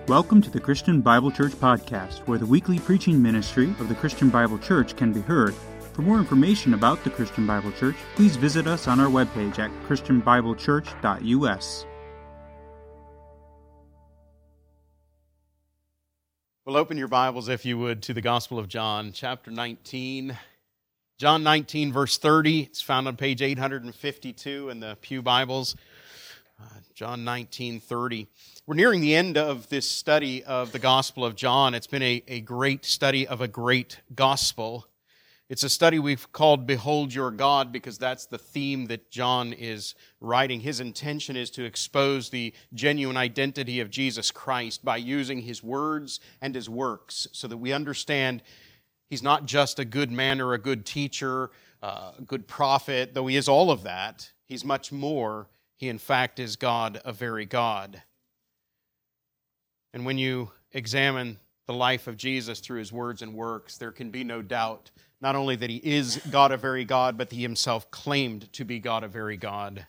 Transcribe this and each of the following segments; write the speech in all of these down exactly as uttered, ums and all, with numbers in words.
Welcome to the Christian Bible Church Podcast, where the weekly preaching ministry of the Christian Bible Church can be heard. For more information about the Christian Bible Church, please visit us on our webpage at christian bible church dot u s. Well, open your Bibles, if you would, to the Gospel of John, chapter nineteen. John nineteen, verse thirty. It's found on page eight hundred fifty-two in the Pew Bibles. Uh, John nineteen, thirty. We're nearing the end of this study of the Gospel of John. It's been a, a great study of a great gospel. It's a study we've called Behold Your God because that's the theme that John is writing. His intention is to expose the genuine identity of Jesus Christ by using His words and His works so that we understand He's not just a good man or a good teacher, uh, a good prophet, though He is all of that. He's much more. He, in fact, is God, a very God. And when you examine the life of Jesus through His words and works, there can be no doubt not only that He is God, a very God, but that He Himself claimed to be God, a very God.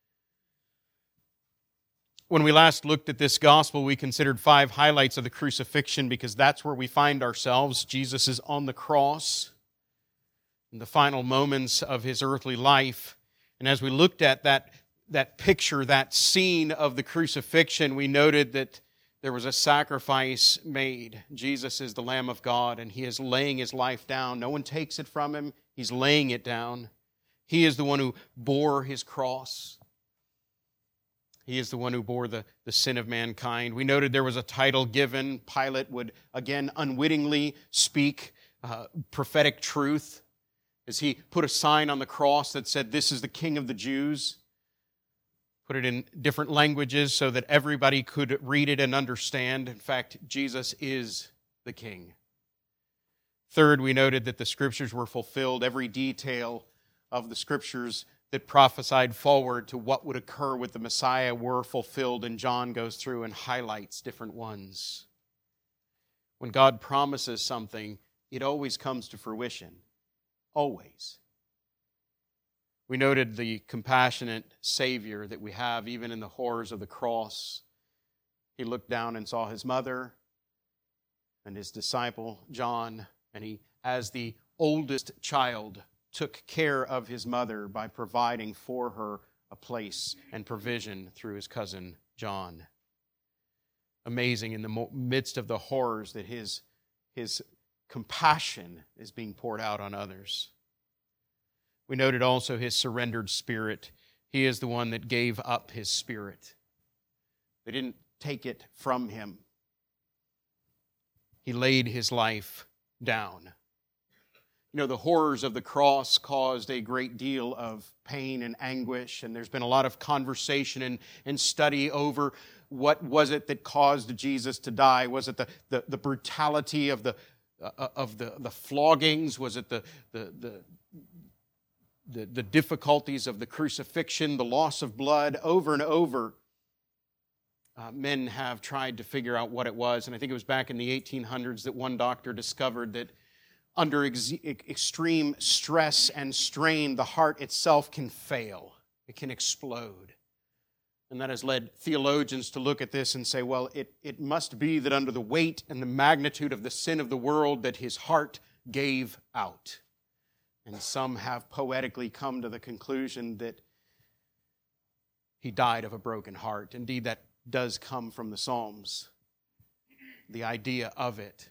When we last looked at this gospel, we considered five highlights of the crucifixion because that's where we find ourselves. Jesus is on the cross in the final moments of His earthly life. And as we looked at that, that picture, that scene of the crucifixion, we noted that there was a sacrifice made. Jesus is the Lamb of God, and He is laying His life down. No one takes it from Him. He's laying it down. He is the one who bore His cross. He is the one who bore the, the sin of mankind. We noted there was a title given. Pilate would, again, unwittingly speak uh, prophetic truth as he put a sign on the cross that said, "This is the King of the Jews." Put it in different languages so that everybody could read it and understand. In fact, Jesus is the King. Third, we noted that the Scriptures were fulfilled. Every detail of the Scriptures that prophesied forward to what would occur with the Messiah were fulfilled, and John goes through and highlights different ones. When God promises something, it always comes to fruition. Always. We noted the compassionate Savior that we have even in the horrors of the cross. He looked down and saw His mother and His disciple John, and He, as the oldest child, took care of His mother by providing for her a place and provision through His cousin John. Amazing in the midst of the horrors that His, his compassion is being poured out on others. We noted also His surrendered spirit. He is the one that gave up His spirit. They didn't take it from Him. He laid His life down. You know, the horrors of the cross caused a great deal of pain and anguish, and there's been a lot of conversation and, and study over what was it that caused Jesus to die. Was it the, the, the brutality of the uh, of the, the floggings? Was it the the the The, the difficulties of the crucifixion, the loss of blood? Over and over, uh, men have tried to figure out what it was. And I think it was back in the eighteen hundreds that one doctor discovered that under ex- extreme stress and strain, the heart itself can fail. It can explode. And that has led theologians to look at this and say, well, it, it must be that under the weight and the magnitude of the sin of the world that His heart gave out. And some have poetically come to the conclusion that He died of a broken heart. Indeed, that does come from the Psalms, the idea of it.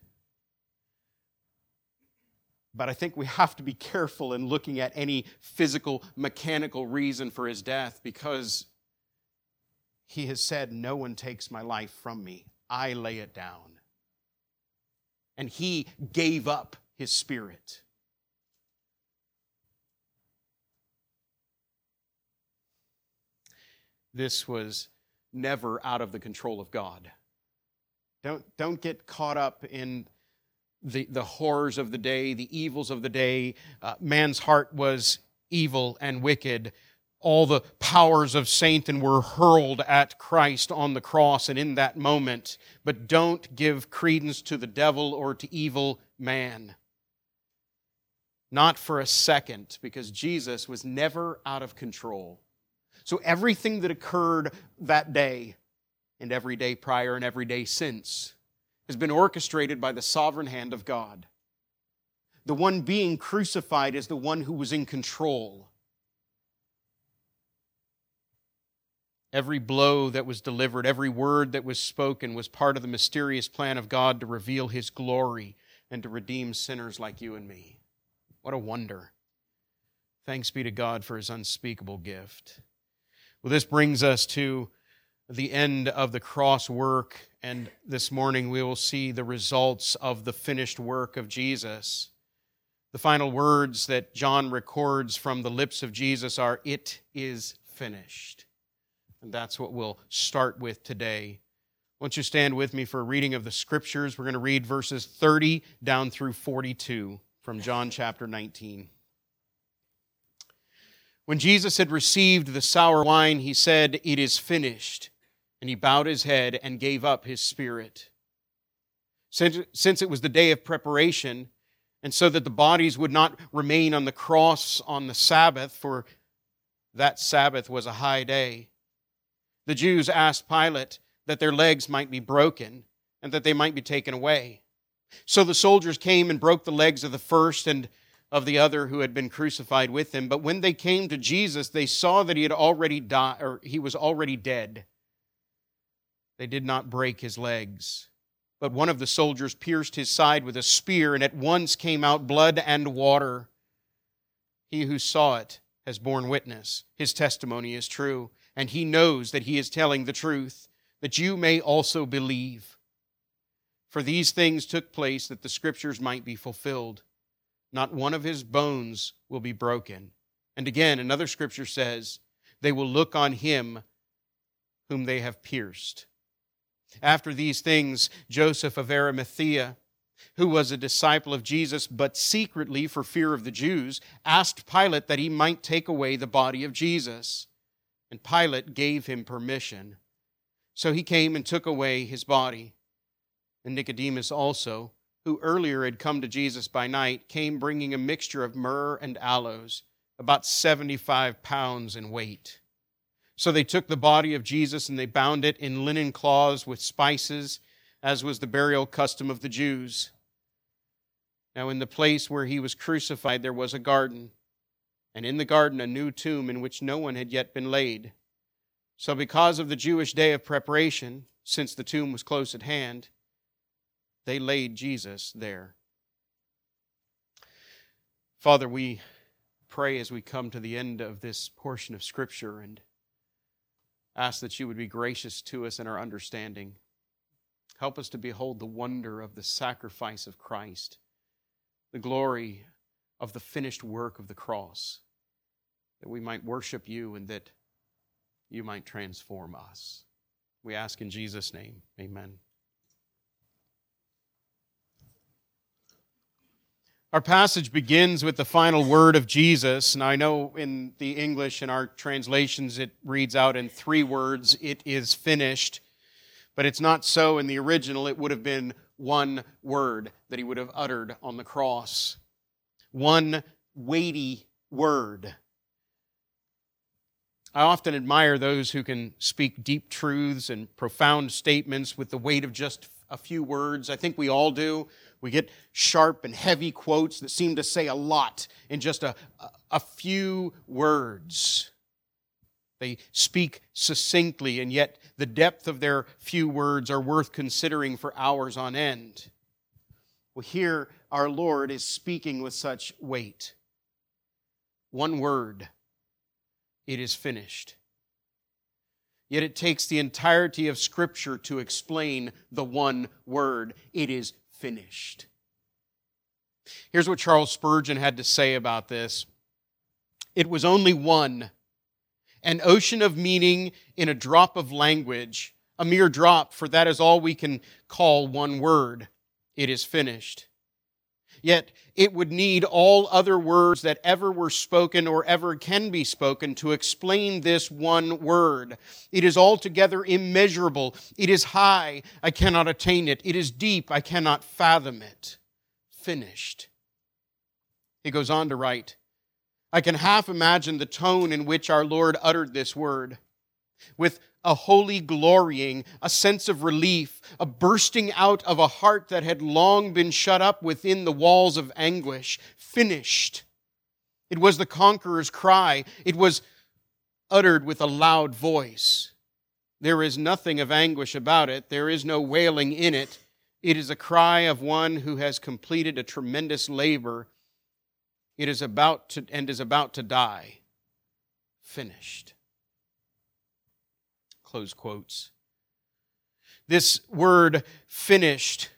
But I think we have to be careful in looking at any physical, mechanical reason for His death, because He has said, "No one takes my life from me. I lay it down." And He gave up His spirit. This was never out of the control of God. Don't, don't get caught up in the, the horrors of the day, the evils of the day. Uh, man's heart was evil and wicked. All the powers of Satan were hurled at Christ on the cross and in that moment. But don't give credence to the devil or to evil man. Not for a second, because Jesus was never out of control. So everything that occurred that day and every day prior and every day since has been orchestrated by the sovereign hand of God. The one being crucified is the one who was in control. Every blow that was delivered, every word that was spoken was part of the mysterious plan of God to reveal His glory and to redeem sinners like you and me. What a wonder. Thanks be to God for His unspeakable gift. Well, this brings us to the end of the cross work, and this morning we will see the results of the finished work of Jesus. The final words that John records from the lips of Jesus are, "It is finished." And that's what we'll start with today. Won't you stand with me for a reading of the Scriptures? We're going to read verses thirty down through forty-two from John chapter nineteen. When Jesus had received the sour wine, He said, "It is finished." And He bowed His head and gave up His spirit. Since, since it was the day of preparation, and so that the bodies would not remain on the cross on the Sabbath, for that Sabbath was a high day, the Jews asked Pilate that their legs might be broken and that they might be taken away. So the soldiers came and broke the legs of the first and of the other who had been crucified with Him. But when they came to Jesus, they saw that He had already died, or He was already dead. They did not break His legs. But one of the soldiers pierced His side with a spear, and at once came out blood and water. He who saw it has borne witness. His testimony is true, and he knows that he is telling the truth, that you may also believe. For these things took place that the Scriptures might be fulfilled. Not one of his bones will be broken. And again, another Scripture says, they will look on Him whom they have pierced. After these things, Joseph of Arimathea, who was a disciple of Jesus, but secretly for fear of the Jews, asked Pilate that he might take away the body of Jesus. And Pilate gave him permission. So he came and took away His body. And Nicodemus also, who earlier had come to Jesus by night, came bringing a mixture of myrrh and aloes, about seventy-five pounds in weight. So they took the body of Jesus and they bound it in linen cloths with spices, as was the burial custom of the Jews. Now in the place where He was crucified there was a garden, and in the garden a new tomb in which no one had yet been laid. So because of the Jewish day of preparation, since the tomb was close at hand, they laid Jesus there. Father, we pray as we come to the end of this portion of Scripture and ask that You would be gracious to us in our understanding. Help us to behold the wonder of the sacrifice of Christ, the glory of the finished work of the cross, that we might worship You and that You might transform us. We ask in Jesus' name, amen. Our passage begins with the final word of Jesus. Now I know in the English, in our translations, it reads out in three words, "It is finished." But it's not so in the original. It would have been one word that He would have uttered on the cross. One weighty word. I often admire those who can speak deep truths and profound statements with the weight of just a few words. I think we all do. We get sharp and heavy quotes that seem to say a lot in just a, a few words. They speak succinctly, and yet the depth of their few words are worth considering for hours on end. Well, here our Lord is speaking with such weight. One word, "It is finished." Yet it takes the entirety of Scripture to explain the one word, "It is finished." Here's what Charles Spurgeon had to say about this. It was only one, an ocean of meaning in a drop of language, a mere drop, for that is all we can call one word. It is finished. Yet it would need all other words that ever were spoken or ever can be spoken to explain this one word. It is altogether immeasurable. It is high. I cannot attain it. It is deep. I cannot fathom it. Finished. He goes on to write, I can half imagine the tone in which our Lord uttered this word. with a holy glorying, a sense of relief, a bursting out of a heart that had long been shut up within the walls of anguish. Finished. It was the conqueror's cry. It was uttered with a loud voice. There is nothing of anguish about it. There is no wailing in it. It is a cry of one who has completed a tremendous labor. It is about to, and is about to die. Finished. Close quotes. This word finished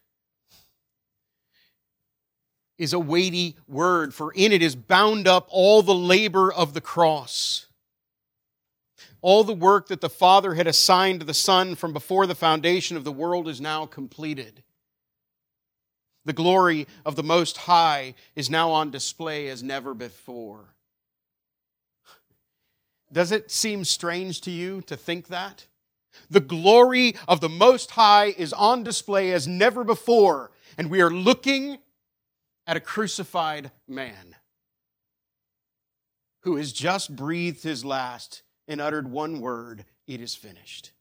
is a weighty word, for in it is bound up all the labor of the cross. All the work that the Father had assigned to the Son from before the foundation of the world is now completed. The glory of the Most High is now on display as never before. Does it seem strange to you to think that? The glory of the Most High is on display as never before, and we are looking at a crucified man who has just breathed his last and uttered one word, "It is finished."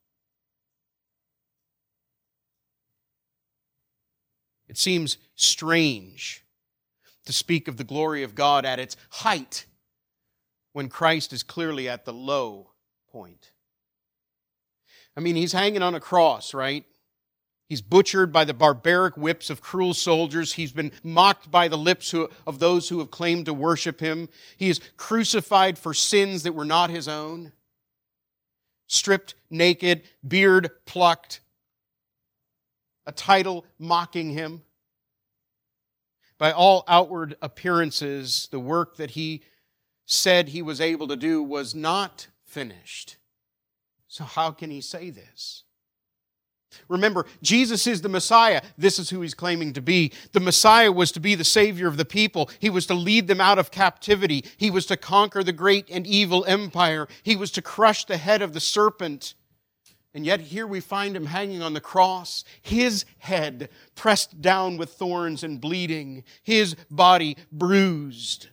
It seems strange to speak of the glory of God at its height when Christ is clearly at the low point. I mean, he's hanging on a cross, right? He's butchered by the barbaric whips of cruel soldiers. He's been mocked by the lips who, of those who have claimed to worship him. He is crucified for sins that were not his own. Stripped naked, beard plucked, a title mocking him. By all outward appearances, the work that he said he was able to do was not finished. So how can he say this? Remember, Jesus is the Messiah. This is who he's claiming to be. The Messiah was to be the Savior of the people. He was to lead them out of captivity. He was to conquer the great and evil empire. He was to crush the head of the serpent. And yet here we find him hanging on the cross, his head pressed down with thorns and bleeding, his body bruised.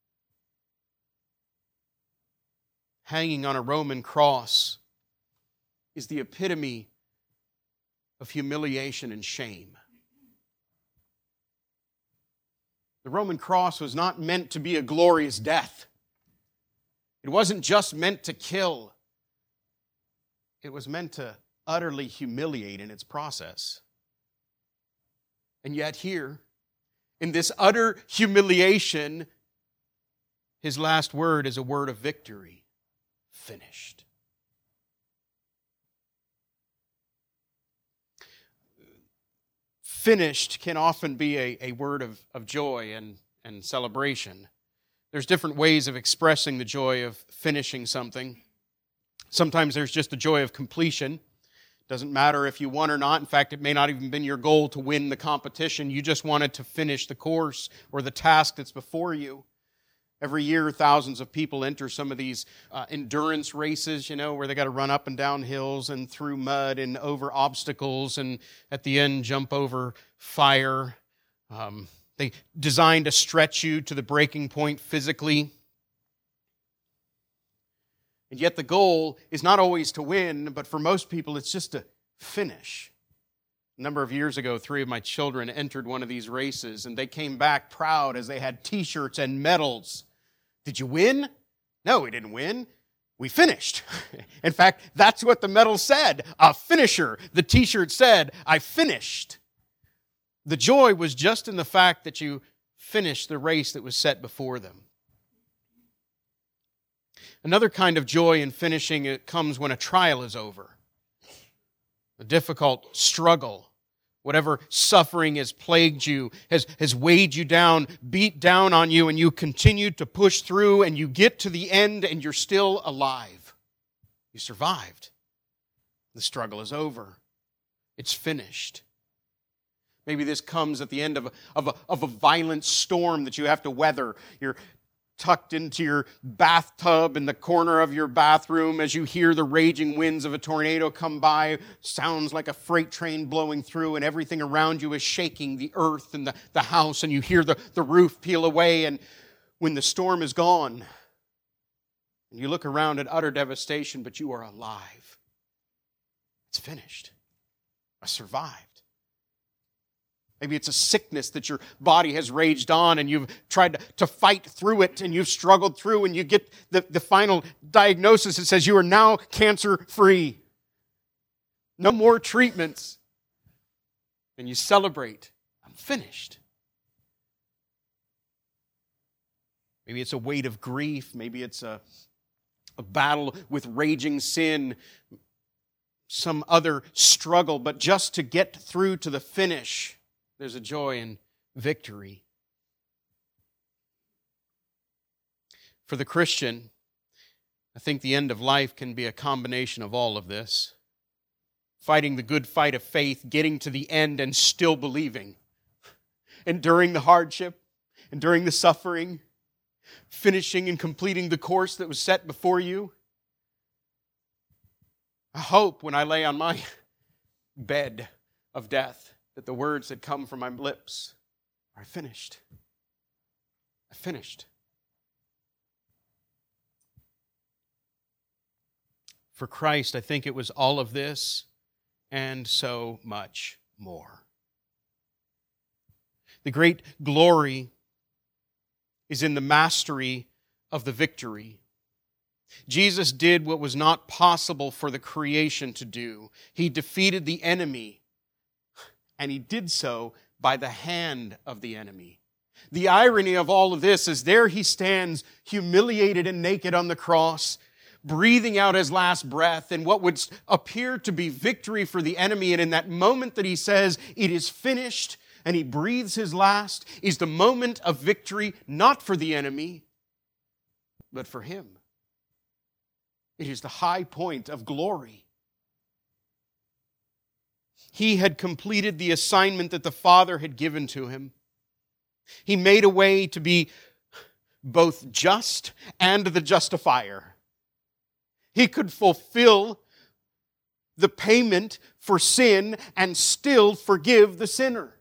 Hanging on a Roman cross is the epitome of humiliation and shame. The Roman cross was not meant to be a glorious death. It wasn't just meant to kill. It was meant to utterly humiliate in its process. And yet here, in this utter humiliation, his last word is a word of victory. Finished. Finished can often be a, a word of, of joy and, and celebration. There's different ways of expressing the joy of finishing something. Sometimes there's just the joy of completion. Doesn't matter if you won or not. In fact, it may not even been your goal to win the competition. You just wanted to finish the course or the task that's before you. Every year, thousands of people enter some of these uh, endurance races, you know, where they got to run up and down hills and through mud and over obstacles and at the end jump over fire. Um, they designed to stretch you to the breaking point physically. And yet the goal is not always to win, but for most people it's just to finish. A number of years ago, three of my children entered one of these races, and they came back proud as they had T-shirts and medals. Did you win? No, we didn't win. We finished. In fact, that's what the medal said, a finisher. The T-shirt said, I finished. The joy was just in the fact that you finished the race that was set before them. Another kind of joy in finishing it comes when a trial is over. A difficult struggle, whatever suffering has plagued you, has, has weighed you down, beat down on you, and you continue to push through, and you get to the end, and you're still alive. You survived. The struggle is over. It's finished. Maybe this comes at the end of a, of a, of a violent storm that you have to weather. You're tucked into your bathtub in the corner of your bathroom as you hear the raging winds of a tornado come by. Sounds like a freight train blowing through, and everything around you is shaking, the earth and the, the house, and you hear the, the roof peel away. And when the storm is gone, And you look around at utter devastation, but you are alive. It's finished. I survived. Maybe it's a sickness that your body has raged on and you've tried to, to fight through it and you've struggled through and you get the, the final diagnosis that says you are now cancer-free. No more treatments. And you celebrate. I'm finished. Maybe it's a weight of grief. Maybe it's a, a battle with raging sin. Some other struggle. But just to get through to the finish, there's a joy and victory. For the Christian, I think the end of life can be a combination of all of this. Fighting the good fight of faith, getting to the end and still believing. Enduring the hardship, enduring the suffering, finishing and completing the course that was set before you. I hope when I lay on my bed of death that the words that come from my lips are finished. I finished. For Christ, I think it was all of this and so much more. The great glory is in the mastery of the victory. Jesus did what was not possible for the creation to do. He defeated the enemy, and he did so by the hand of the enemy. The irony of all of this is there he stands, humiliated and naked on the cross, breathing out his last breath in what would appear to be victory for the enemy. And in that moment that he says, "It is finished," and he breathes his last, is the moment of victory, not for the enemy, but for him. It is the high point of glory. He had completed the assignment that the Father had given to him. He made a way to be both just and the justifier. He could fulfill the payment for sin and still forgive the sinner.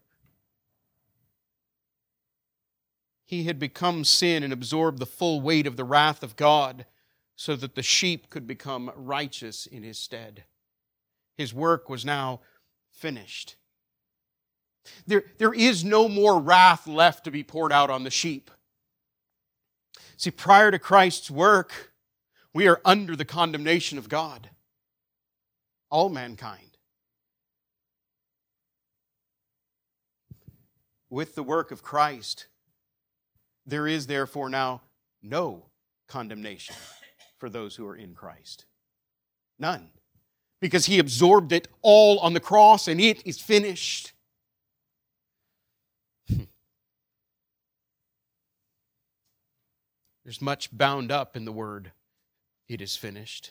He had become sin and absorbed the full weight of the wrath of God so that the sheep could become righteous in his stead. His work was now finished. There, there is no more wrath left to be poured out on the sheep. See, prior to Christ's work, we are under the condemnation of God. All mankind. With the work of Christ, there is therefore now no condemnation for those who are in Christ. None. Because he absorbed it all on the cross and it is finished. There's much bound up in the word, "It is finished."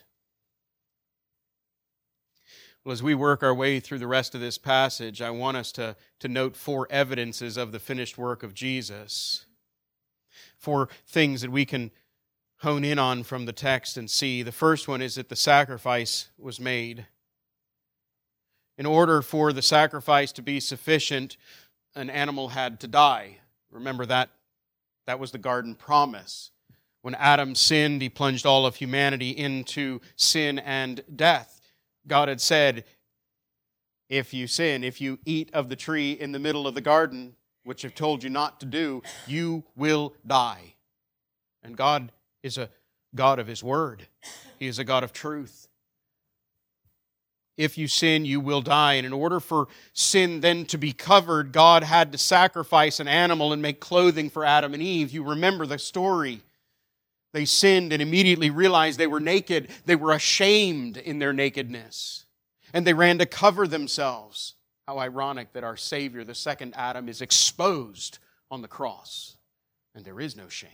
Well, as we work our way through the rest of this passage, I want us to, to note four evidences of the finished work of Jesus. Four things that we can hone in on from the text and see. The first one is that the sacrifice was made. In order for the sacrifice to be sufficient, an animal had to die. Remember that? That was the garden promise. When Adam sinned, he plunged all of humanity into sin and death. God had said, if you sin, if you eat of the tree in the middle of the garden, which I've told you not to do, you will die. And God is a God of His Word. He is a God of truth. If you sin, you will die. And in order for sin then to be covered, God had to sacrifice an animal and make clothing for Adam and Eve. You remember the story. They sinned and immediately realized they were naked. They were ashamed in their nakedness. And they ran to cover themselves. How ironic that our Savior, the second Adam, is exposed on the cross. And there is no shame.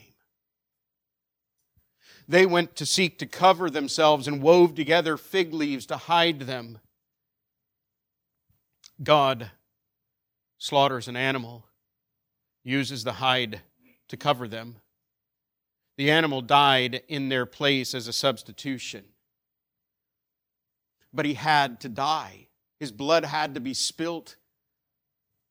They went to seek to cover themselves and wove together fig leaves to hide them. God slaughters an animal, uses the hide to cover them. The animal died in their place as a substitution. But he had to die. His blood had to be spilt.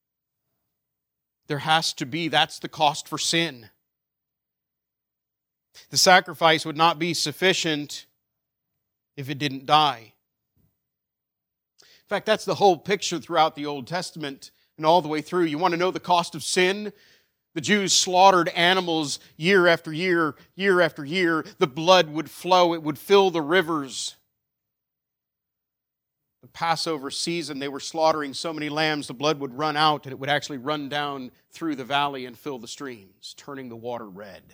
There has to be, that's the cost for sin. The sacrifice would not be sufficient if it didn't die. In fact, that's the whole picture throughout the Old Testament and all the way through. You want to know the cost of sin? The Jews slaughtered animals year after year, year after year. The blood would flow. It would fill the rivers. The Passover season, they were slaughtering so many lambs, the blood would run out and it would actually run down through the valley and fill the streams, turning the water red.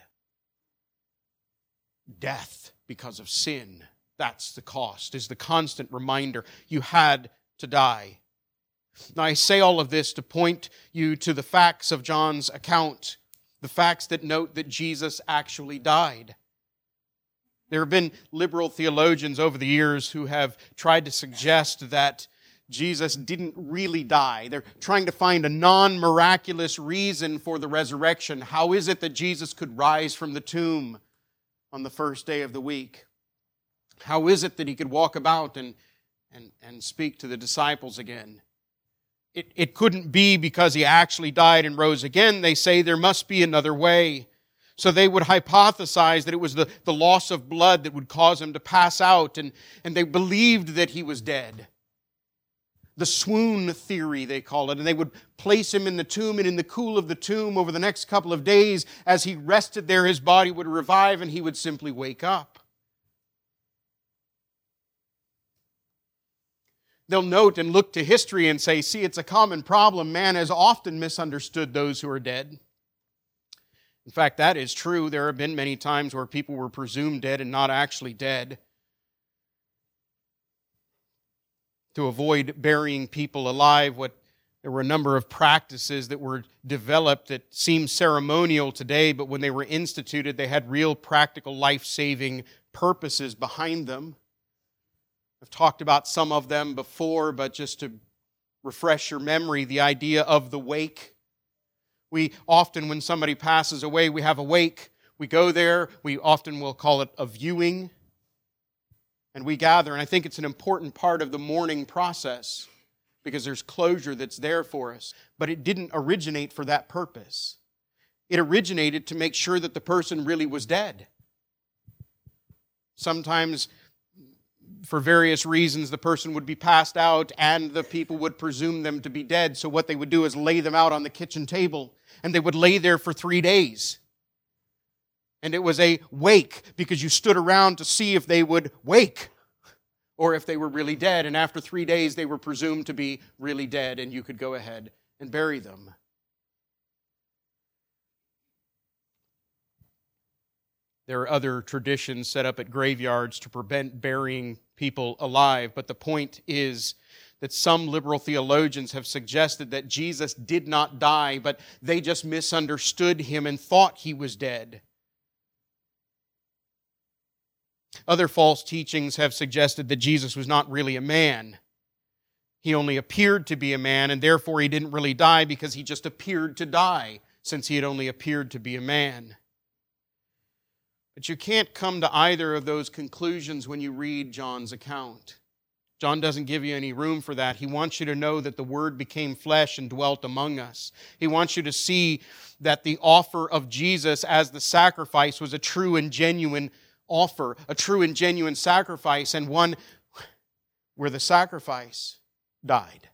Death because of sin. That's the cost, is the constant reminder. You had to die. Now, I say all of this to point you to the facts of John's account, the facts that note that Jesus actually died. There have been liberal theologians over the years who have tried to suggest that Jesus didn't really die. They're trying to find a non-miraculous reason for the resurrection. How is it that Jesus could rise from the tomb on the first day of the week? How is it that he could walk about and, and, and speak to the disciples again? It, it couldn't be because he actually died and rose again. They say there must be another way. So they would hypothesize that it was the, the loss of blood that would cause him to pass out, and, and they believed that he was dead. The swoon theory, they call it, and they would place him in the tomb, and in the cool of the tomb over the next couple of days, as he rested there, his body would revive and he would simply wake up. They'll note and look to history and say, see, it's a common problem. Man has often misunderstood those who are dead. In fact, that is true. There have been many times where people were presumed dead and not actually dead. To avoid burying people alive, what there were a number of practices that were developed that seem ceremonial today, but when they were instituted, they had real practical life-saving purposes behind them. I've talked about some of them before, but just to refresh your memory, the idea of the wake. We often, when somebody passes away, we have a wake. We go there. We often will call it a viewing. And we gather. And I think it's an important part of the mourning process because there's closure that's there for us. But it didn't originate for that purpose. It originated to make sure that the person really was dead. Sometimes, for various reasons, the person would be passed out and the people would presume them to be dead. So what they would do is lay them out on the kitchen table, and they would lay there for three days. And it was a wake because you stood around to see if they would wake or if they were really dead. And after three days, they were presumed to be really dead, and you could go ahead and bury them. There are other traditions set up at graveyards to prevent burying people alive, but the point is that some liberal theologians have suggested that Jesus did not die, but they just misunderstood him and thought he was dead. Other false teachings have suggested that Jesus was not really a man. He only appeared to be a man, and therefore he didn't really die because he just appeared to die, since he had only appeared to be a man. But you can't come to either of those conclusions when you read John's account. John doesn't give you any room for that. He wants you to know that the Word became flesh and dwelt among us. He wants you to see that the offer of Jesus as the sacrifice was a true and genuine offer, a true and genuine sacrifice, and one where the sacrifice died.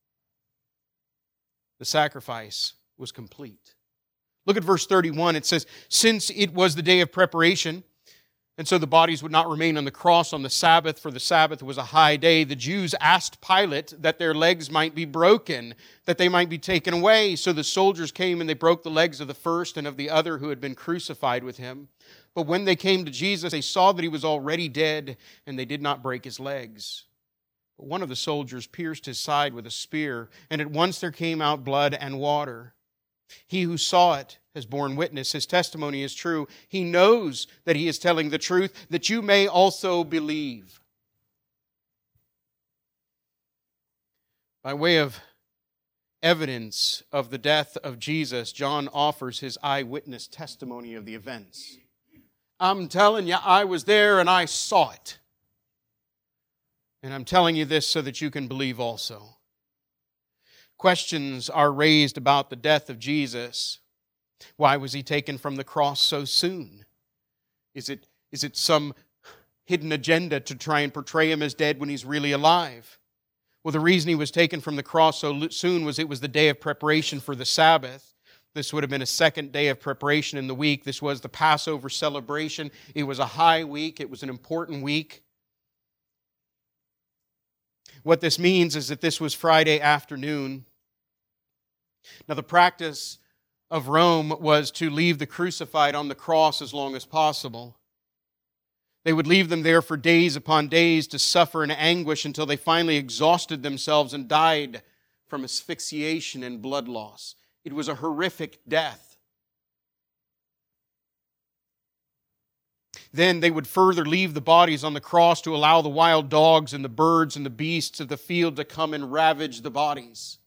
The sacrifice was complete. Look at verse thirty-one. It says, since it was the day of preparation, and so the bodies would not remain on the cross on the Sabbath, for the Sabbath was a high day, the Jews asked Pilate that their legs might be broken, that they might be taken away. So the soldiers came and they broke the legs of the first and of the other who had been crucified with him. But when they came to Jesus, they saw that he was already dead, and they did not break his legs. But one of the soldiers pierced his side with a spear, and at once there came out blood and water. He who saw it has borne witness. His testimony is true. He knows that he is telling the truth, that you may also believe. By way of evidence of the death of Jesus, John offers his eyewitness testimony of the events. I'm telling you, I was there and I saw it. And I'm telling you this so that you can believe also. Questions are raised about the death of Jesus. Why was he taken from the cross so soon? Is it, is it some hidden agenda to try and portray him as dead when he's really alive? Well, the reason he was taken from the cross so soon was it was the day of preparation for the Sabbath. This would have been a second day of preparation in the week. This was the Passover celebration. It was a high week. It was an important week. What this means is that this was Friday afternoon. Now, the practice of Rome was to leave the crucified on the cross as long as possible. They would leave them there for days upon days to suffer in anguish until they finally exhausted themselves and died from asphyxiation and blood loss. It was a horrific death. Then they would further leave the bodies on the cross to allow the wild dogs and the birds and the beasts of the field to come and ravage the bodies.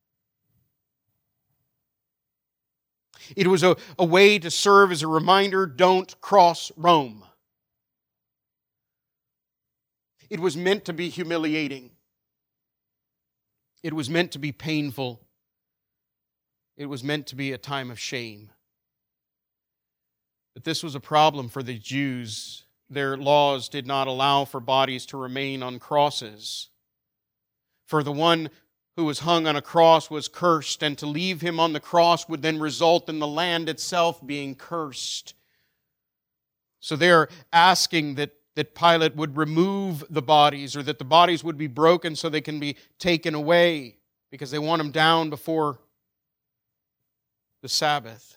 It was a, a way to serve as a reminder, don't cross Rome. It was meant to be humiliating. It was meant to be painful. It was meant to be a time of shame. But this was a problem for the Jews. Their laws did not allow for bodies to remain on crosses. For the one who was hung on a cross was cursed, and to leave him on the cross would then result in the land itself being cursed. So they're asking that, that Pilate would remove the bodies, or that the bodies would be broken so they can be taken away, because they want them down before the Sabbath.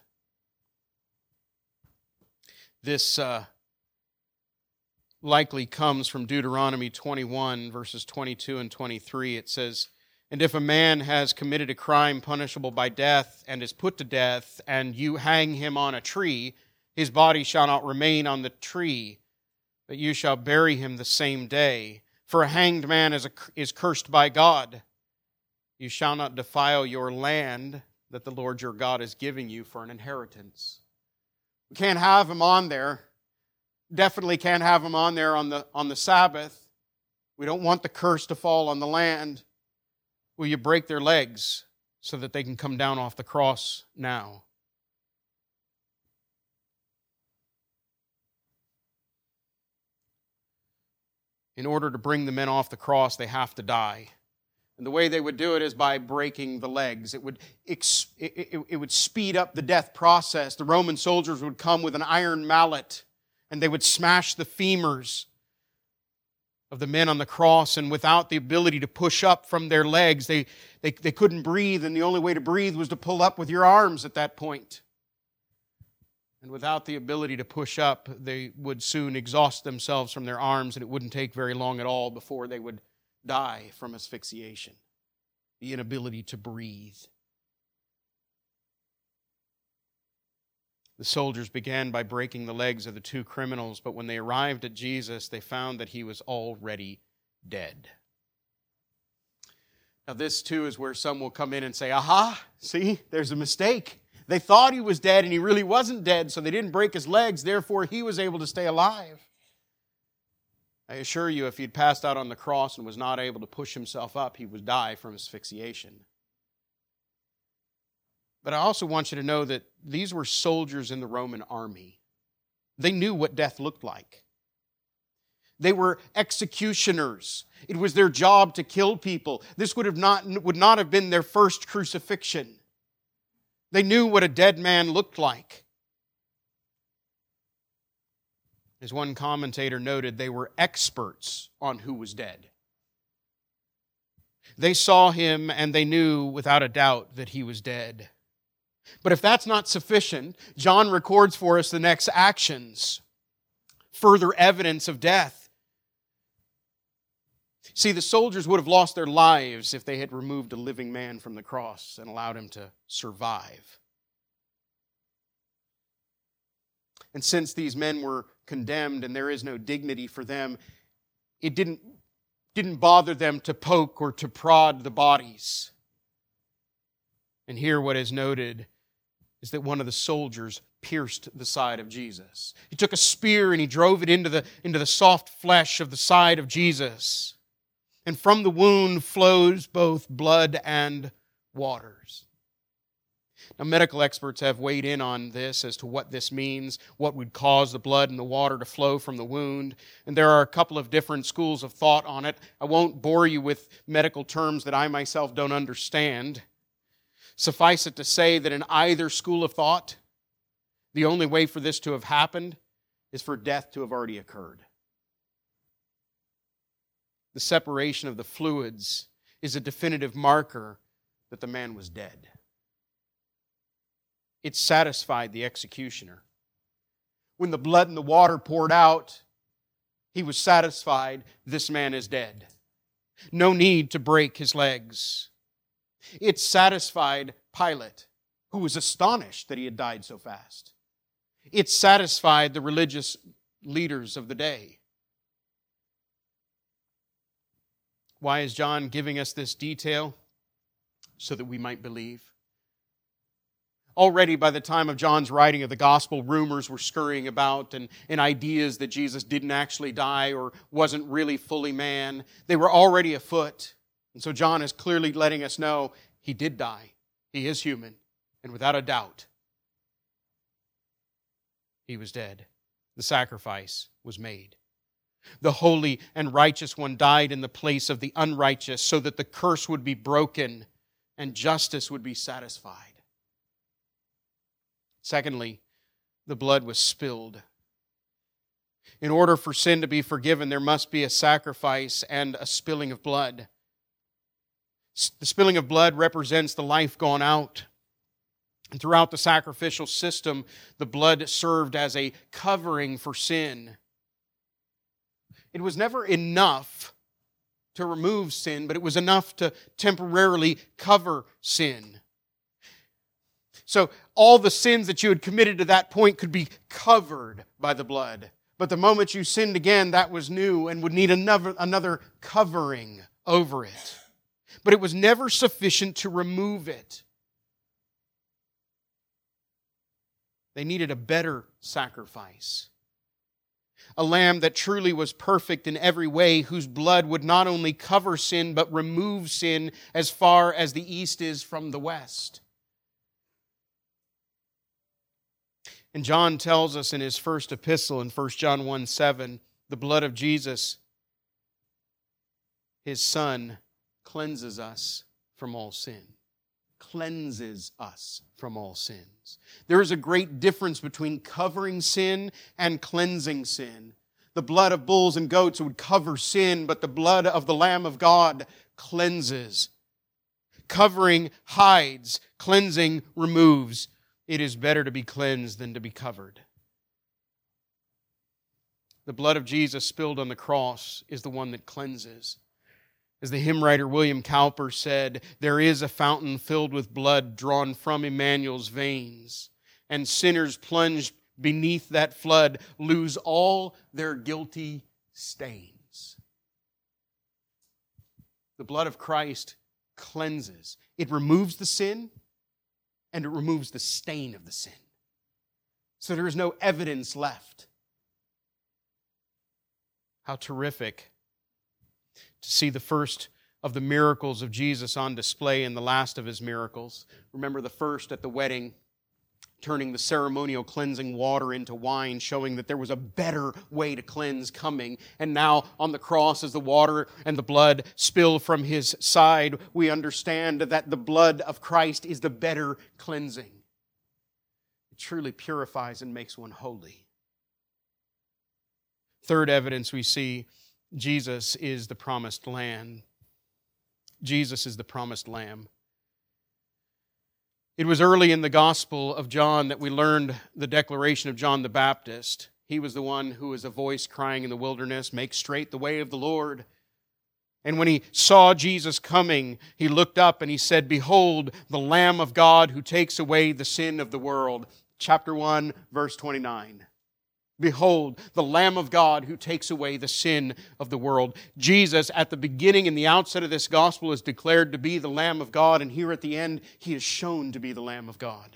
This uh, likely comes from Deuteronomy twenty-one, verses twenty-two and twenty-three. It says, "And if a man has committed a crime punishable by death and is put to death, and you hang him on a tree, his body shall not remain on the tree, but you shall bury him the same day. For a hanged man is, a, is cursed by God. You shall not defile your land that the Lord your God is giving you for an inheritance." We can't have him on there. Definitely can't have him on there on the, on the Sabbath. We don't want the curse to fall on the land. Will you break their legs so that they can come down off the cross now? In order to bring the men off the cross, they have to die. And the way they would do it is by breaking the legs. It would, it, it, it would speed up the death process. The Roman soldiers would come with an iron mallet, and they would smash the femurs of the men on the cross, and without the ability to push up from their legs, they, they, they couldn't breathe, and the only way to breathe was to pull up with your arms at that point. And without the ability to push up, they would soon exhaust themselves from their arms, and it wouldn't take very long at all before they would die from asphyxiation, the inability to breathe. The soldiers began by breaking the legs of the two criminals, but when they arrived at Jesus, they found that he was already dead. Now this too is where some will come in and say, aha, see, there's a mistake. They thought he was dead and he really wasn't dead, so they didn't break his legs, therefore he was able to stay alive. I assure you, if he'd passed out on the cross and was not able to push himself up, he would die from asphyxiation. But I also want you to know that these were soldiers in the Roman army. They knew what death looked like. They were executioners. It was their job to kill people. This would have not, would not have been their first crucifixion. They knew what a dead man looked like. As one commentator noted, they were experts on who was dead. They saw him and they knew without a doubt that he was dead. But if that's not sufficient, John records for us the next actions, further evidence of death. See, the soldiers would have lost their lives if they had removed a living man from the cross and allowed him to survive. And since these men were condemned and there is no dignity for them, it didn't, didn't bother them to poke or to prod the bodies. And here what is noted is that one of the soldiers pierced the side of Jesus. He took a spear and he drove it into the, into the soft flesh of the side of Jesus. And from the wound flows both blood and waters. Now, medical experts have weighed in on this as to what this means, what would cause the blood and the water to flow from the wound. And there are a couple of different schools of thought on it. I won't bore you with medical terms that I myself don't understand. Suffice it to say that in either school of thought, the only way for this to have happened is for death to have already occurred. The separation of the fluids is a definitive marker that the man was dead. It satisfied the executioner. When the blood and the water poured out, he was satisfied, this man is dead. No need to break his legs. It satisfied Pilate, who was astonished that he had died so fast. It satisfied the religious leaders of the day. Why is John giving us this detail? So that we might believe. Already by the time of John's writing of the gospel, rumors were scurrying about and, and ideas that Jesus didn't actually die or wasn't really fully man. They were already afoot. And so John is clearly letting us know he did die. He is human. And without a doubt, he was dead. The sacrifice was made. The holy and righteous one died in the place of the unrighteous so that the curse would be broken and justice would be satisfied. Secondly, the blood was spilled. In order for sin to be forgiven, there must be a sacrifice and a spilling of blood. The spilling of blood represents the life gone out. And throughout the sacrificial system, the blood served as a covering for sin. It was never enough to remove sin, but it was enough to temporarily cover sin. So all the sins that you had committed to that point could be covered by the blood. But the moment you sinned again, that was new and would need another, another covering over it. But it was never sufficient to remove it. They needed a better sacrifice. A lamb that truly was perfect in every way, whose blood would not only cover sin, but remove sin as far as the east is from the west. And John tells us in his first epistle in First John one seven, the blood of Jesus, his Son, cleanses us from all sin. Cleanses us from all sins. There is a great difference between covering sin and cleansing sin. The blood of bulls and goats would cover sin, but the blood of the Lamb of God cleanses. Covering hides, cleansing removes. It is better to be cleansed than to be covered. The blood of Jesus spilled on the cross is the one that cleanses. As the hymn writer William Cowper said, there is a fountain filled with blood drawn from Emmanuel's veins, and sinners plunged beneath that flood lose all their guilty stains. The blood of Christ cleanses. It removes the sin, and it removes the stain of the sin. So there is no evidence left. How terrific to see the first of the miracles of Jesus on display in the last of his miracles. Remember the first at the wedding, turning the ceremonial cleansing water into wine, showing that there was a better way to cleanse coming. And now on the cross, as the water and the blood spill from his side, we understand that the blood of Christ is the better cleansing. It truly purifies and makes one holy. Third evidence we see, Jesus is the promised Lamb. Jesus is the promised Lamb. It was early in the Gospel of John that we learned the declaration of John the Baptist. He was the one who was a voice crying in the wilderness, "Make straight the way of the Lord." And when he saw Jesus coming, he looked up and he said, "Behold, the Lamb of God who takes away the sin of the world." Chapter one, verse twenty-nine. Behold, the Lamb of God who takes away the sin of the world. Jesus, at the beginning and the outset of this gospel, is declared to be the Lamb of God, and here at the end, he is shown to be the Lamb of God.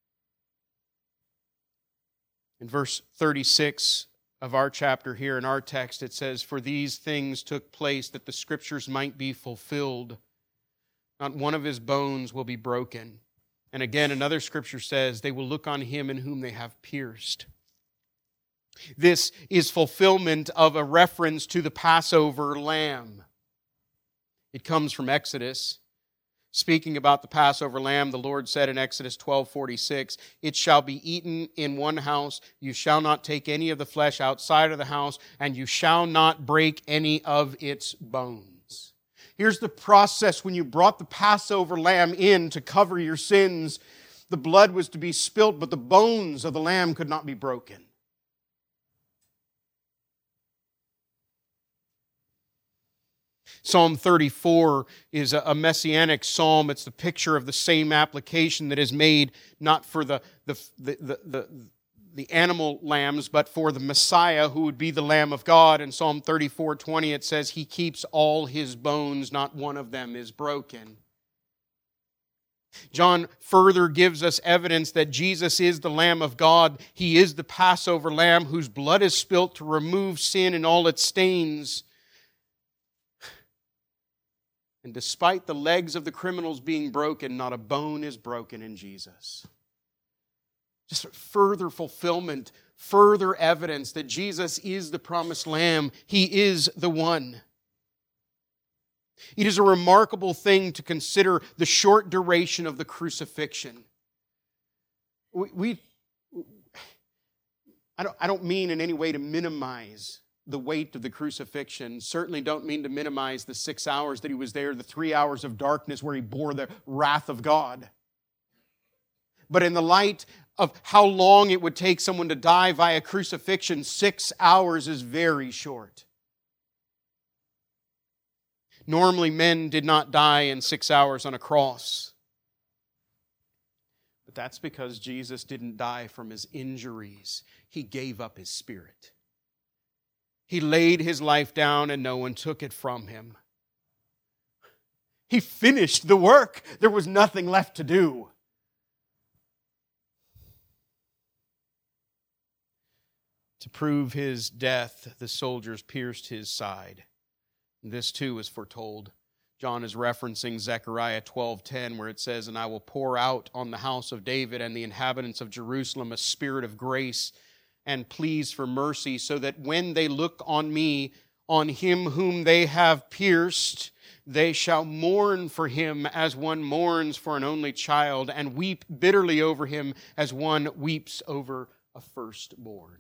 In verse thirty-six of our chapter here in our text, it says, "For these things took place that the Scriptures might be fulfilled. Not one of his bones will be broken." And again, another scripture says, they will look on him in whom they have pierced. This is fulfillment of a reference to the Passover lamb. It comes from Exodus. Speaking about the Passover lamb, the Lord said in Exodus twelve forty-six, "It shall be eaten in one house. You shall not take any of the flesh outside of the house, and you shall not break any of its bones." Here's the process when you brought the Passover lamb in to cover your sins. The blood was to be spilt, but the bones of the lamb could not be broken. Psalm thirty-four is a messianic psalm. It's the picture of the same application that is made not for the, the, the, the, the, the animal lambs, but for the Messiah who would be the Lamb of God. In Psalm thirty-four twenty it says, "He keeps all his bones, not one of them is broken." John further gives us evidence that Jesus is the Lamb of God. He is the Passover lamb whose blood is spilt to remove sin and all its stains. And despite the legs of the criminals being broken, not a bone is broken in Jesus. Just further fulfillment, further evidence that Jesus is the promised Lamb. He is the one. It is a remarkable thing to consider the short duration of the crucifixion. We, we I don't, I don't mean in any way to minimize the weight of the crucifixion. Certainly don't mean to minimize the six hours that he was there, the three hours of darkness where he bore the wrath of God. But in the light of how long it would take someone to die via crucifixion, six hours is very short. Normally, men did not die in six hours on a cross. But that's because Jesus didn't die from his injuries. He gave up his spirit. He laid his life down and no one took it from him. He finished the work. There was nothing left to do. To prove his death, the soldiers pierced his side. This too is foretold. John is referencing Zechariah twelve ten, where it says, "And I will pour out on the house of David and the inhabitants of Jerusalem a spirit of grace and pleas for mercy, so that when they look on me, on him whom they have pierced, they shall mourn for him as one mourns for an only child, and weep bitterly over him as one weeps over a firstborn."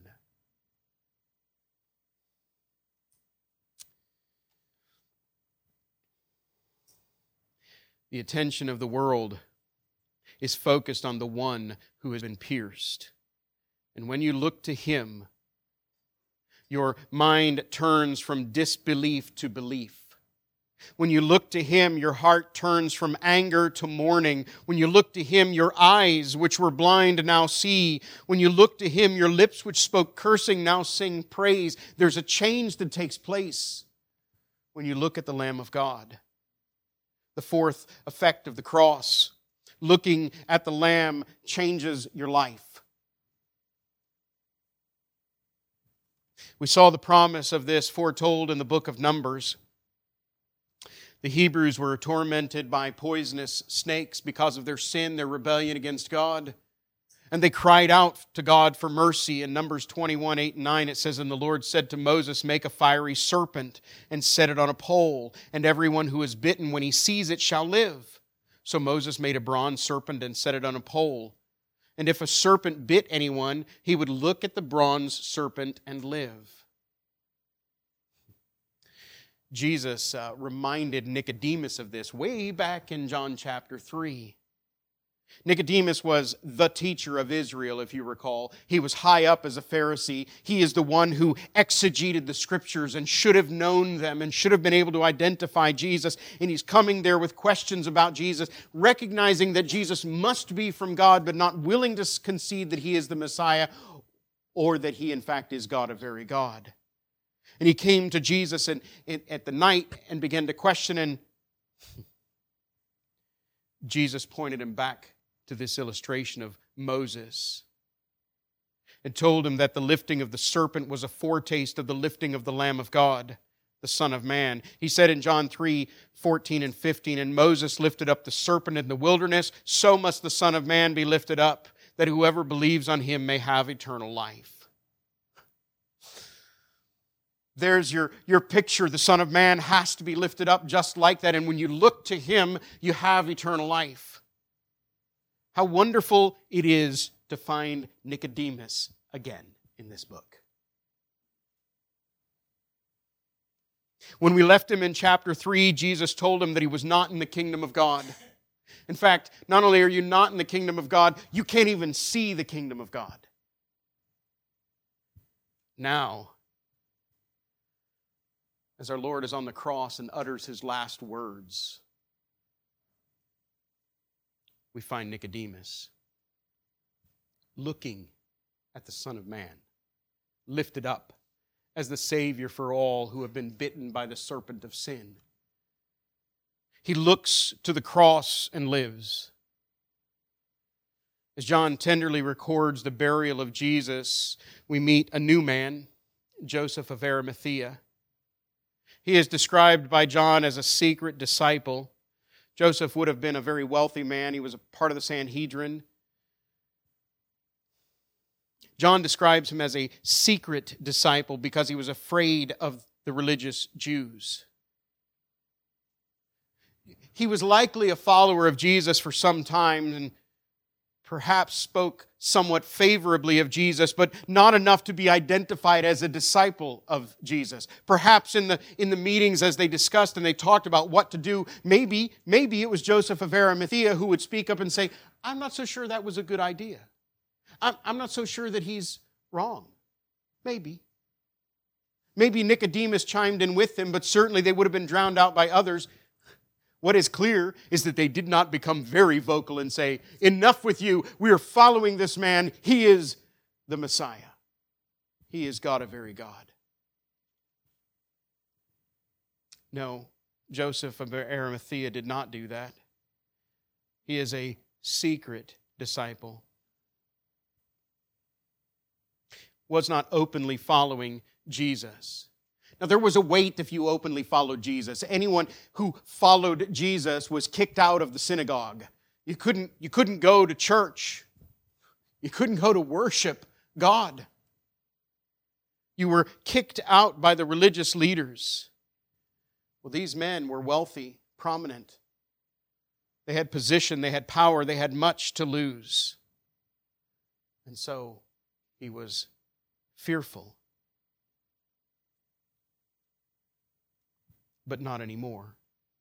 The attention of the world is focused on the one who has been pierced. And when you look to him, your mind turns from disbelief to belief. When you look to him, your heart turns from anger to mourning. When you look to him, your eyes, which were blind, now see. When you look to him, your lips, which spoke cursing, now sing praise. There's a change that takes place when you look at the Lamb of God. The fourth effect of the cross, looking at the Lamb, changes your life. We saw the promise of this foretold in the book of Numbers. The Hebrews were tormented by poisonous snakes because of their sin, their rebellion against God. And they cried out to God for mercy. In Numbers twenty-one, eight and nine, it says, "And the Lord said to Moses, make a fiery serpent and set it on a pole, and everyone who is bitten when he sees it shall live. So Moses made a bronze serpent and set it on a pole. And if a serpent bit anyone, he would look at the bronze serpent and live." Jesus uh, reminded Nicodemus of this way back in John chapter three. Nicodemus was the teacher of Israel, if you recall. He was high up as a Pharisee. He is the one who exegeted the Scriptures and should have known them and should have been able to identify Jesus. And he's coming there with questions about Jesus, recognizing that Jesus must be from God, but not willing to concede that he is the Messiah or that he, in fact, is God, a very God. And he came to Jesus in, in, at the night and began to question, and Jesus pointed him back to this illustration of Moses and told him that the lifting of the serpent was a foretaste of the lifting of the Lamb of God. the Son of Man. He said in John three, fourteen and fifteen, "And Moses lifted up the serpent in the wilderness, so must the Son of Man be lifted up, that whoever believes on him may have eternal life." There's your, your picture. The Son of Man has to be lifted up just like that. And when you look to him, you have eternal life. How wonderful it is to find Nicodemus again in this book. When we left him in chapter three, Jesus told him that he was not in the kingdom of God. In fact, not only are you not in the kingdom of God, you can't even see the kingdom of God. Now, as our Lord is on the cross and utters his last words, we find Nicodemus looking at the Son of Man, lifted up as the Savior for all who have been bitten by the serpent of sin. He looks to the cross and lives. As John tenderly records the burial of Jesus, we meet a new man, Joseph of Arimathea. He is described by John as a secret disciple. Joseph would have been a very wealthy man. He was a part of the Sanhedrin. John describes him as a secret disciple because he was afraid of the religious Jews. He was likely a follower of Jesus for some time and perhaps spoke somewhat favorably of Jesus, but not enough to be identified as a disciple of Jesus. Perhaps in the, in the meetings as they discussed and they talked about what to do, maybe, maybe it was Joseph of Arimathea who would speak up and say, "I'm not so sure that was a good idea. I'm, I'm not so sure that he's wrong." Maybe. Maybe Nicodemus chimed in with them, but certainly they would have been drowned out by others. What is clear is that they did not become very vocal and say, "Enough with you, we are following this man. He is the Messiah. He is God, a very God." No, Joseph of Arimathea did not do that. He is a secret disciple. Was not openly following Jesus. Now, there was a weight if you openly followed Jesus. Anyone who followed Jesus was kicked out of the synagogue. You couldn't, you couldn't go to church. You couldn't go to worship God. You were kicked out by the religious leaders. Well, these men were wealthy, prominent. They had position, they had power, they had much to lose. And so he was fearful. But not anymore.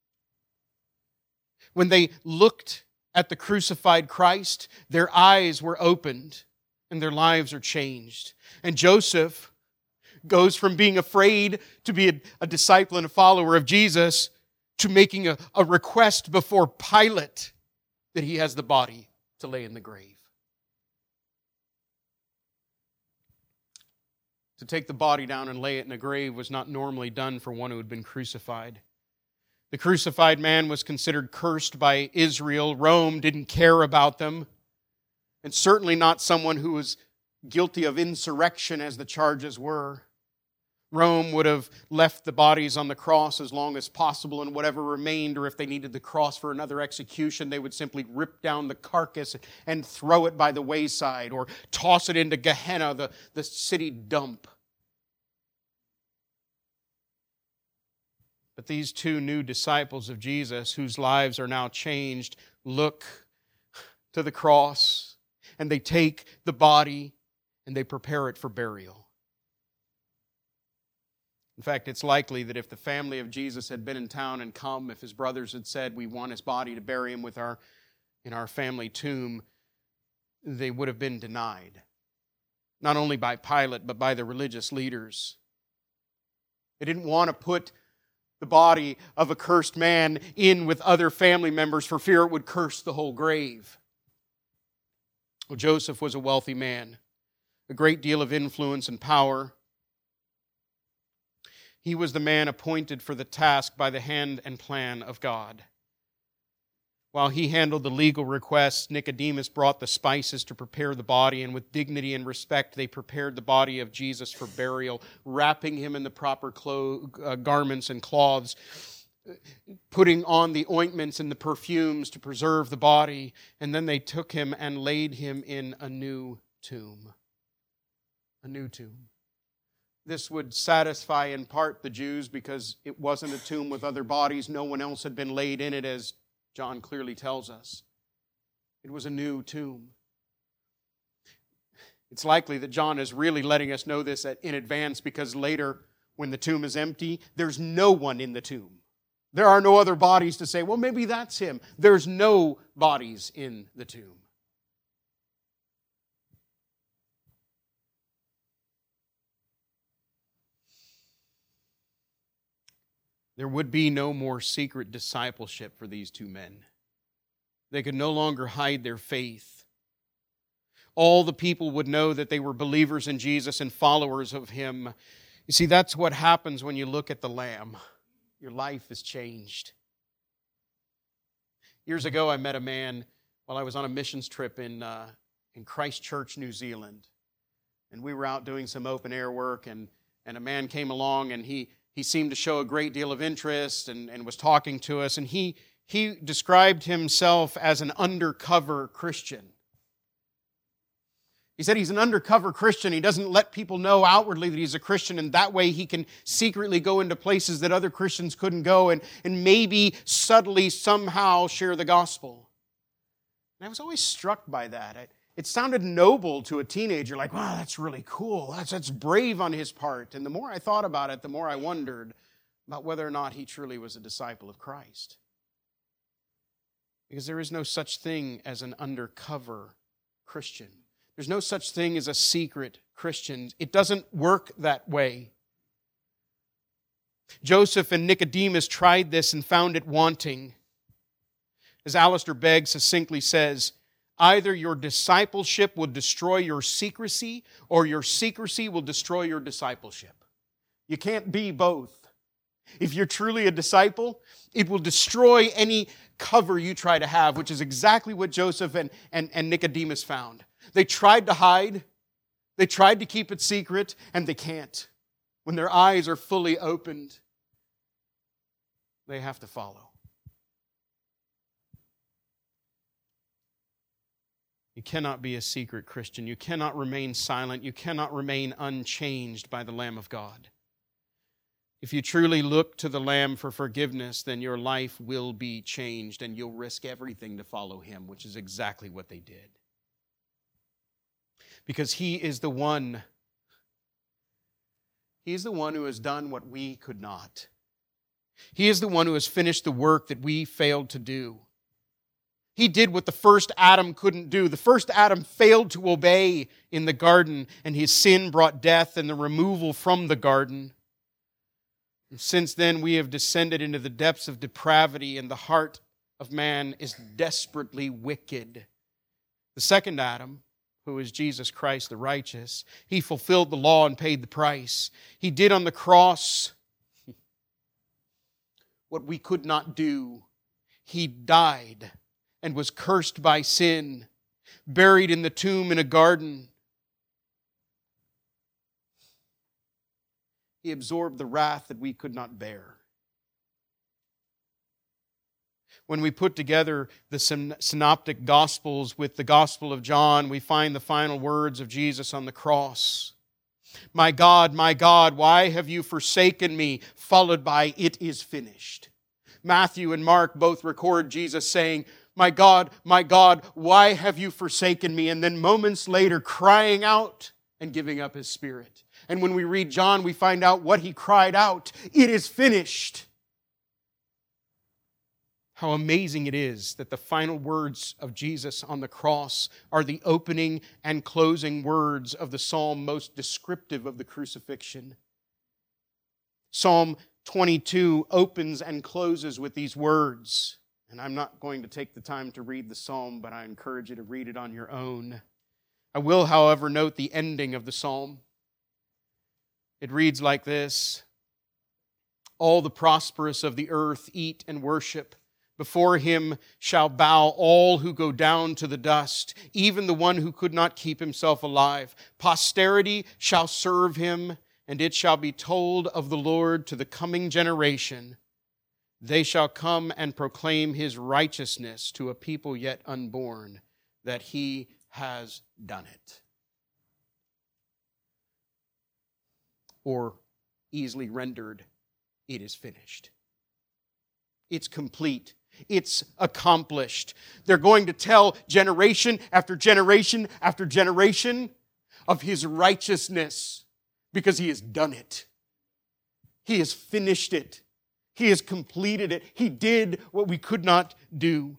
When they looked at the crucified Christ, their eyes were opened and their lives are changed. And Joseph goes from being afraid to be a, a disciple and a follower of Jesus to making a, a request before Pilate that he has the body to lay in the grave. To take the body down and lay it in a grave was not normally done for one who had been crucified. The crucified man was considered cursed by Israel. Rome didn't care about them. And certainly not someone who was guilty of insurrection as the charges were. Rome would have left the bodies on the cross as long as possible, and whatever remained, or if they needed the cross for another execution, they would simply rip down the carcass and throw it by the wayside, or toss it into Gehenna, the, the city dump. But these two new disciples of Jesus, whose lives are now changed, look to the cross, and they take the body and they prepare it for burial. In fact, it's likely that if the family of Jesus had been in town and come, if his brothers had said, "We want his body to bury him with our, in our family tomb," they would have been denied. Not only by Pilate, but by the religious leaders. They didn't want to put the body of a cursed man in with other family members for fear it would curse the whole grave. Well, Joseph was a wealthy man, a great deal of influence and power. He was the man appointed for the task by the hand and plan of God. While he handled the legal requests, Nicodemus brought the spices to prepare the body, and with dignity and respect they prepared the body of Jesus for burial, wrapping him in the proper clo- uh, garments and cloths, putting on the ointments and the perfumes to preserve the body, and then they took him and laid him in a new tomb. A new tomb. This would satisfy in part the Jews because it wasn't a tomb with other bodies. No one else had been laid in it, as John clearly tells us. It was a new tomb. It's likely that John is really letting us know this in advance because later, when the tomb is empty, there's no one in the tomb. There are no other bodies to say, well, maybe that's him. There's no bodies in the tomb. There would be no more secret discipleship for these two men. They could no longer hide their faith. All the people would know that they were believers in Jesus and followers of Him. You see, that's what happens when you look at the Lamb. Your life is changed. Years ago, I met a man while I was on a missions trip in, uh, in Christchurch, New Zealand. And we were out doing some open air work, and, and a man came along, and he He seemed to show a great deal of interest and, and was talking to us. And he, he described himself as an undercover Christian. He said he's an undercover Christian. He doesn't let people know outwardly that he's a Christian, and that way he can secretly go into places that other Christians couldn't go and, and maybe subtly somehow share the gospel. And I was always struck by that. I, It sounded noble to a teenager, like, wow, that's really cool. That's, that's brave on his part. And the more I thought about it, the more I wondered about whether or not he truly was a disciple of Christ. Because there is no such thing as an undercover Christian. There's no such thing as a secret Christian. It doesn't work that way. Joseph and Nicodemus tried this and found it wanting. As Alistair Begg succinctly says, either your discipleship will destroy your secrecy, or your secrecy will destroy your discipleship. You can't be both. If you're truly a disciple, it will destroy any cover you try to have, which is exactly what Joseph and, and, and Nicodemus found. They tried to hide, they tried to keep it secret, and they can't. When their eyes are fully opened, they have to follow. You cannot be a secret Christian. You cannot remain silent. You cannot remain unchanged by the Lamb of God. If you truly look to the Lamb for forgiveness, then your life will be changed and you'll risk everything to follow Him, which is exactly what they did. Because He is the one, He is the one who has done what we could not. He is the one who has finished the work that we failed to do. He did what the first Adam couldn't do. The first Adam failed to obey in the garden, and his sin brought death and the removal from the garden. And since then, we have descended into the depths of depravity, and the heart of man is desperately wicked. The second Adam, who is Jesus Christ the righteous, He fulfilled the law and paid the price. He did on the cross what we could not do. He died and was cursed by sin, buried in the tomb in a garden. He absorbed the wrath that we could not bear. When we put together the synoptic Gospels with the Gospel of John, we find the final words of Jesus on the cross. My God, my God, why have you forsaken me? Followed by, it is finished. Matthew and Mark both record Jesus saying, my God, my God, why have you forsaken me? And then moments later, crying out and giving up His Spirit. And when we read John, we find out what He cried out. It is finished. How amazing it is that the final words of Jesus on the cross are the opening and closing words of the psalm most descriptive of the crucifixion. Psalm twenty-two opens and closes with these words. And I'm not going to take the time to read the psalm, but I encourage you to read it on your own. I will, however, note the ending of the psalm. It reads like this: all the prosperous of the earth eat and worship. Before him shall bow all who go down to the dust, even the one who could not keep himself alive. Posterity shall serve him, and it shall be told of the Lord to the coming generation. They shall come and proclaim his righteousness to a people yet unborn, that he has done it. Or easily rendered, it is finished. It's complete. It's accomplished. They're going to tell generation after generation after generation of his righteousness because he has done it. He has finished it. He has completed it. He did what we could not do.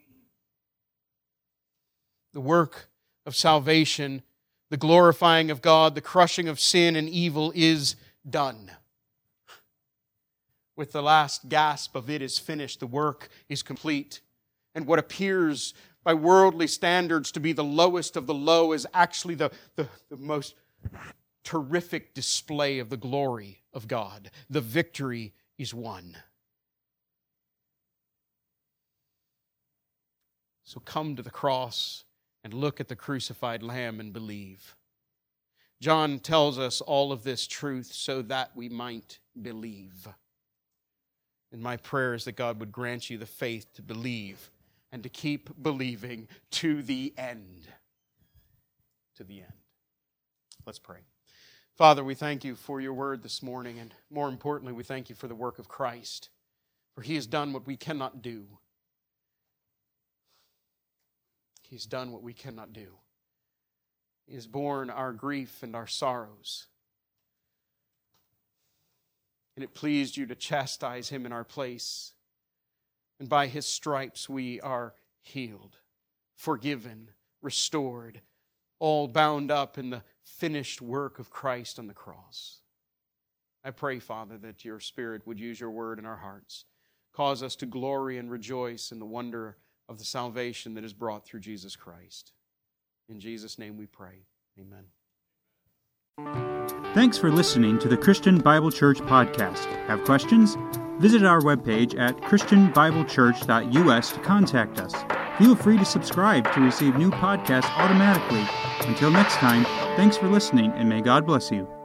The work of salvation, the glorifying of God, the crushing of sin and evil is done. With the last gasp of it is finished, the work is complete. And what appears by worldly standards to be the lowest of the low is actually the, the, the most terrific display of the glory of God. The victory is won. So come to the cross and look at the crucified Lamb and believe. John tells us all of this truth so that we might believe. And my prayer is that God would grant you the faith to believe and to keep believing to the end. To the end. Let's pray. Father, we thank you for your word this morning, and more importantly, we thank you for the work of Christ, for he has done what we cannot do. He's done what we cannot do. He has borne our grief and our sorrows. And it pleased you to chastise him in our place. And by his stripes we are healed, forgiven, restored, all bound up in the finished work of Christ on the cross. I pray, Father, that your Spirit would use your word in our hearts. Cause us to glory and rejoice in the wonder of the salvation that is brought through Jesus Christ. In Jesus' name we pray. Amen. Thanks for listening to the Christian Bible Church podcast. Have questions? Visit our webpage at christian bible church dot u s to contact us. Feel free to subscribe to receive new podcasts automatically. Until next time, thanks for listening, and may God bless you.